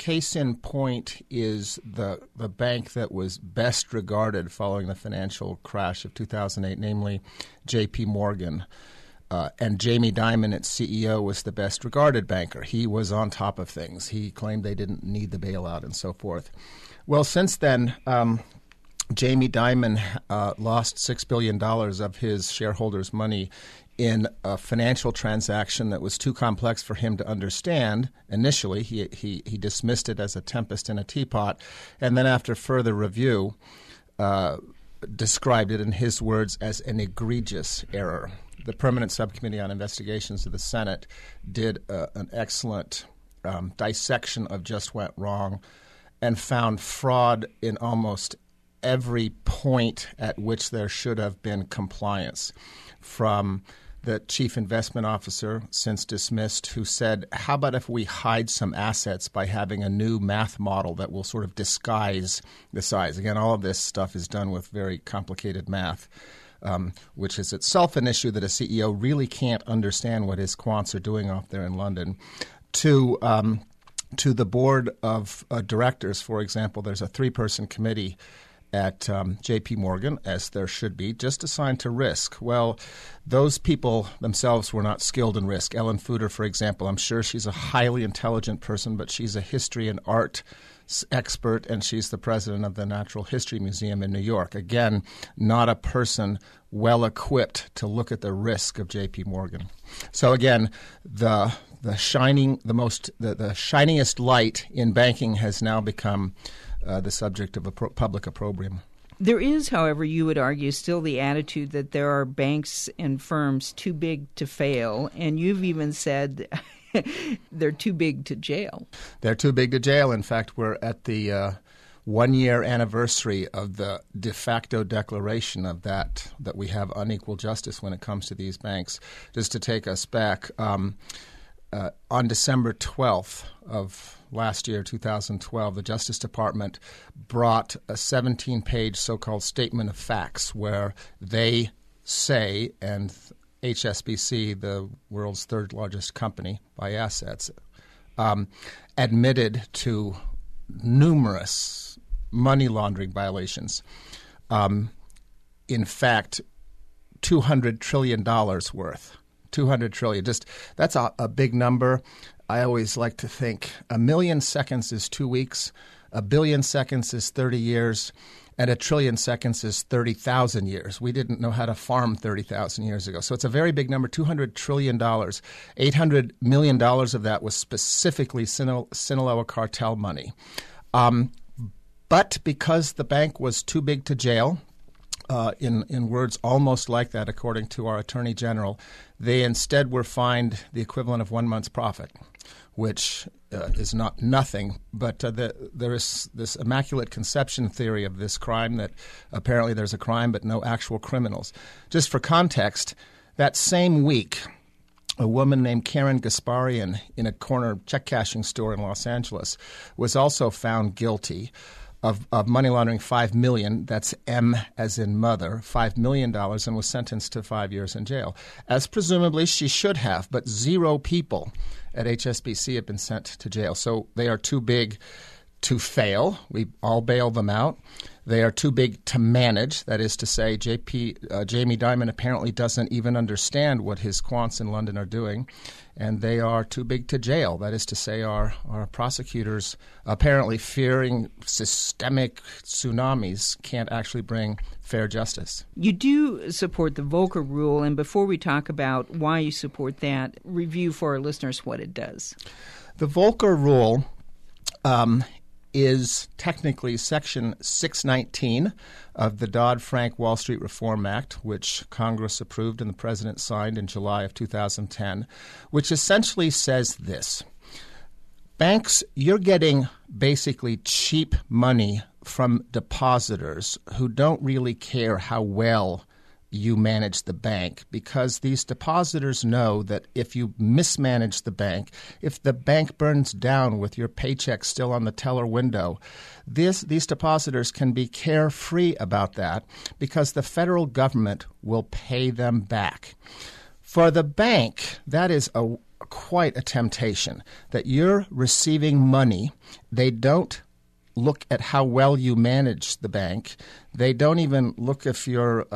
case in point is the bank that was best regarded following the financial crash of 2008, namely J.P. Morgan. And Jamie Dimon, its CEO, was the best regarded banker. He was on top of things. He claimed they didn't need the bailout and so forth. Well, since then, Jamie Dimon lost $6 billion of his shareholders' money in a financial transaction that was too complex for him to understand. Initially, he dismissed it as a tempest in a teapot, and then after further review, described it in his words as an egregious error. The Permanent Subcommittee on Investigations of the Senate did an excellent dissection of just went wrong and found fraud in almost every point at which there should have been compliance, from the chief investment officer, since dismissed, who said, how about if we hide some assets by having a new math model that will sort of disguise the size? Again, all of this stuff is done with very complicated math, which is itself an issue that a CEO really can't understand what his quants are doing off there in London. To the board of directors, for example, there's a 3-person committee at J.P. Morgan, as there should be, just assigned to risk. Well, those people themselves were not skilled in risk. Ellen Fuder, for example, I'm sure she's a highly intelligent person, but she's a history and art expert, and she's the president of the Natural History Museum in New York. Again, not a person well equipped to look at the risk of J.P. Morgan. So again, the shiniest light in banking has now become the subject of a public opprobrium. There is, however, you would argue, still the attitude that there are banks and firms too big to fail, and you've even said they're too big to jail. They're too big to jail. In fact, we're at the 1-year anniversary of the de facto declaration of that we have unequal justice when it comes to these banks. Just to take us back, on December 12th of last year, 2012, the Justice Department brought a 17-page so-called statement of facts where they say, and HSBC, the world's third largest company by assets, admitted to numerous money laundering violations. In fact, $200 trillion worth. $200 trillion. That's a big number. I always like to think 1 million seconds is 2 weeks, 1 billion seconds is 30 years, and 1 trillion seconds is 30,000 years. We didn't know how to farm 30,000 years ago. So it's a very big number, $200 trillion. $800 million of that was specifically Sinaloa cartel money. But because the bank was too big to jail, in words almost like that, according to our Attorney General, they instead were fined the equivalent of 1 month's profit, which is not nothing. But there is this immaculate conception theory of this crime that apparently there's a crime but no actual criminals. Just for context, that same week, a woman named Karen Gasparian in a corner check-cashing store in Los Angeles was also found guilty of money laundering $5 million, that's M as in mother, $5 million, and was sentenced to 5 years in jail, as presumably she should have. But 0 people at HSBC have been sent to jail. So they are too big to fail. We all bail them out. They are too big to manage. That is to say, Jamie Dimon apparently doesn't even understand what his quants in London are doing. And they are too big to jail. That is to say, our prosecutors, apparently fearing systemic tsunamis, can't actually bring fair justice. You do support the Volcker Rule, and before we talk about why you support that, review for our listeners what it does. The Volcker Rule is technically Section 619 of the Dodd-Frank Wall Street Reform Act, which Congress approved and the President signed in July of 2010, which essentially says this: banks, you're getting basically cheap money from depositors who don't really care how well you manage the bank, because these depositors know that if you mismanage the bank, if the bank burns down with your paycheck still on the teller window, these depositors can be carefree about that because the federal government will pay them back. For the bank, that is a quite a temptation that you're receiving money. They don't look at how well you manage the bank. They don't even look if you're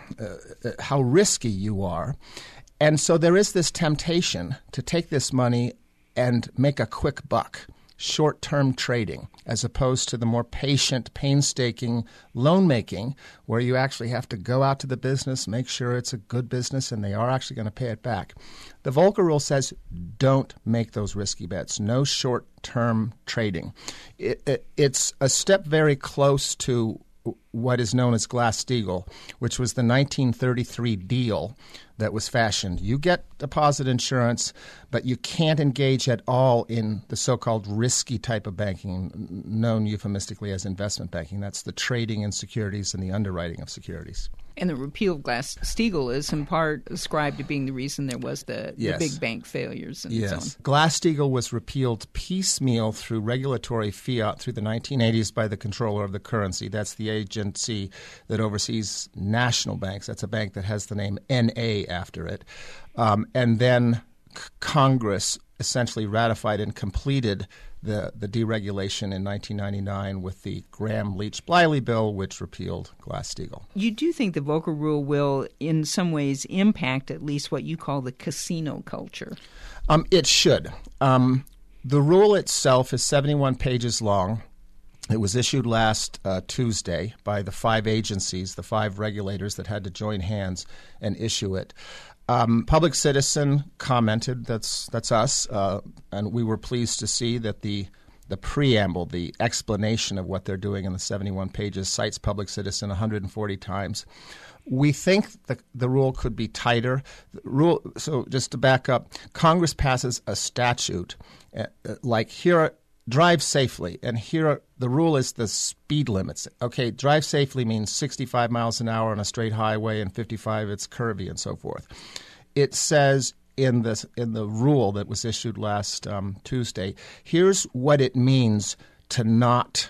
how risky you are. And so there is this temptation to take this money and make a quick buck, short-term trading, as opposed to the more patient, painstaking loan making, where you actually have to go out to the business, make sure it's a good business, and they are actually going to pay it back. The Volcker Rule says don't make those risky bets. No short-term trading. It's a step very close to what is known as Glass-Steagall, which was the 1933 deal that was fashioned. You get deposit insurance, but you can't engage at all in the so-called risky type of banking, known euphemistically as investment banking. That's the trading in securities and the underwriting of securities. And the repeal of Glass-Steagall is in part ascribed to being the reason there was the big bank failures and so on. Glass-Steagall was repealed piecemeal through regulatory fiat through the 1980s by the controller of the currency. That's the agency that oversees national banks. That's a bank that has the name NA after it. And then Congress essentially ratified and completed the deregulation in 1999 with the Gramm-Leach-Bliley bill, which repealed Glass-Steagall. You do think the Volcker Rule will, in some ways, impact at least what you call the casino culture? It should. The rule itself is 71 pages long. It was issued last Tuesday by the 5 agencies, the 5 regulators that had to join hands and issue it. Public Citizen commented, that's us, and we were pleased to see that the preamble, the explanation of what they're doing in the 71 pages, cites Public Citizen 140 times. We think the rule could be tighter. So just to back up, Congress passes a statute like here, drive safely, and here the rule is the speed limits. Okay, drive safely means 65 miles an hour on a straight highway, and 55 it's curvy and so forth. It says in the rule that was issued last Tuesday, here's what it means to not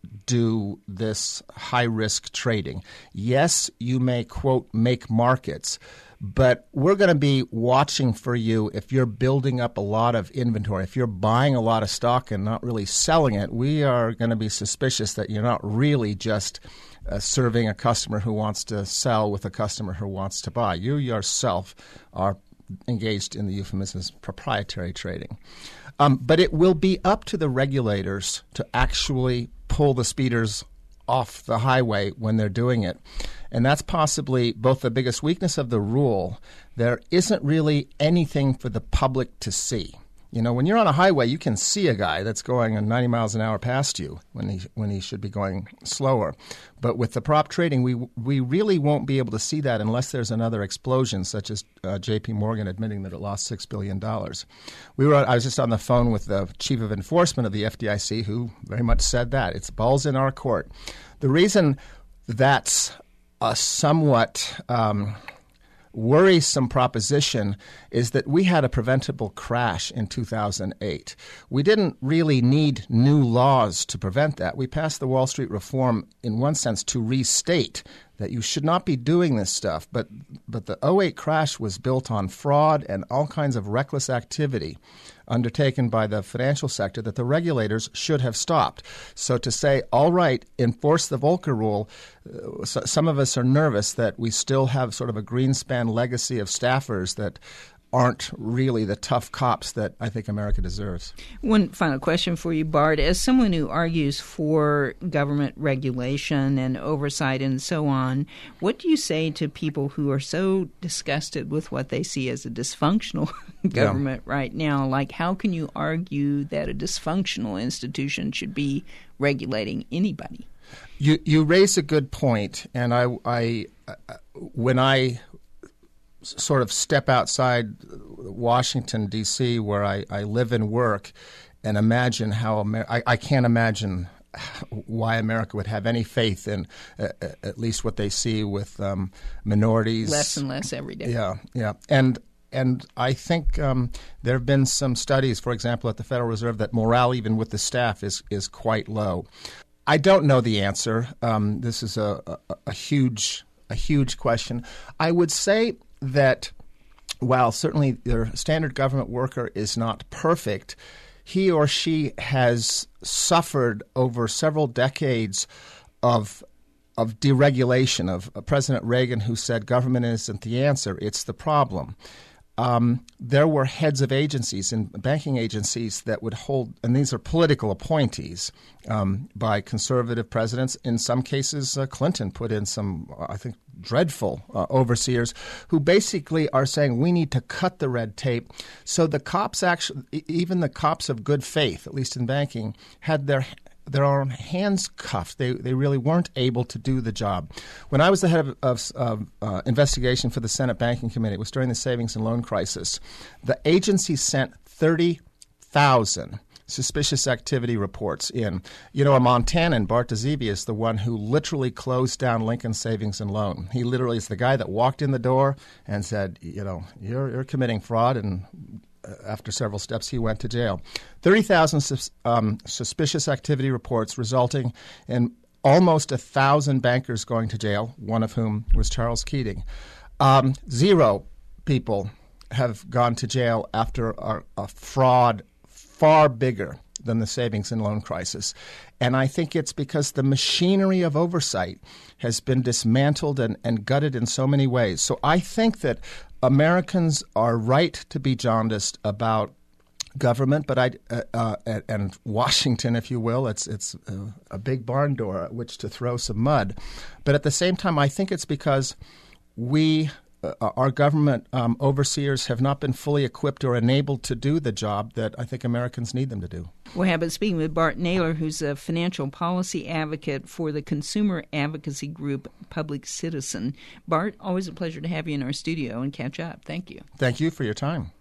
do this high-risk trading. Yes, you may, quote, make markets, but we're going to be watching for you if you're building up a lot of inventory. If you're buying a lot of stock and not really selling it, we are going to be suspicious that you're not really just serving a customer who wants to sell with a customer who wants to buy. You yourself are engaged in the euphemism proprietary trading. But it will be up to the regulators to actually pull the speeders off the highway when they're doing it. And that's possibly both the biggest weakness of the rule. There isn't really anything for the public to see. You know, when you're on a highway, you can see a guy that's going 90 miles an hour past you when he should be going slower. But with the prop trading, we really won't be able to see that unless there's another explosion, such as J.P. Morgan admitting that it lost $6 billion. I was just on the phone with the chief of enforcement of the FDIC, who very much said that. It's balls in our court. The reason that's a somewhat worrisome proposition is that we had a preventable crash in 2008. We didn't really need new laws to prevent that. We passed the Wall Street reform in one sense to restate that you should not be doing this stuff. But the 2008 crash was built on fraud and all kinds of reckless activity undertaken by the financial sector that the regulators should have stopped. So to say, all right, enforce the Volcker Rule, some of us are nervous that we still have sort of a Greenspan legacy of staffers that aren't really the tough cops that I think America deserves. One final question for you, Bart. As someone who argues for government regulation and oversight and so on, what do you say to people who are so disgusted with what they see as a dysfunctional government right now? Like, how can you argue that a dysfunctional institution should be regulating anybody? You raise a good point, and I when I sort of step outside Washington, D.C., where I live and work, and imagine how I can't imagine why America would have any faith in at least what they see with minorities. Less and less every day. Yeah. And I think there have been some studies, for example, at the Federal Reserve, that morale even with the staff is quite low. I don't know the answer. This is a huge question. I would say that while certainly the standard government worker is not perfect, he or she has suffered over several decades of deregulation, of President Reagan, who said government isn't the answer, it's the problem. There were heads of agencies and banking agencies that would hold, and these are political appointees by conservative presidents. In some cases, Clinton put in some, I think, dreadful overseers who basically are saying we need to cut the red tape. So the cops actually, even the cops of good faith, at least in banking, had their own hands cuffed. They really weren't able to do the job. When I was the head of investigation for the Senate Banking Committee, it was during the savings and loan crisis, the agency sent 30,000 suspicious activity reports in. You know, a Montanan, Bart DeZebi, is the one who literally closed down Lincoln Savings and Loan. He literally is the guy that walked in the door and said, you know, you're committing fraud, and after several steps, he went to jail. 30,000 suspicious activity reports resulting in almost 1,000 bankers going to jail, one of whom was Charles Keating. 0 people have gone to jail after a fraud far bigger than the savings and loan crisis. And I think it's because the machinery of oversight has been dismantled and gutted in so many ways. So I think that Americans are right to be jaundiced about government, but and Washington, if you will, it's a big barn door at which to throw some mud. But at the same time, I think it's because our government overseers have not been fully equipped or enabled to do the job that I think Americans need them to do. We have been speaking with Bart Naylor, who's a financial policy advocate for the consumer advocacy group Public Citizen. Bart, always a pleasure to have you in our studio and catch up. Thank you. Thank you for your time.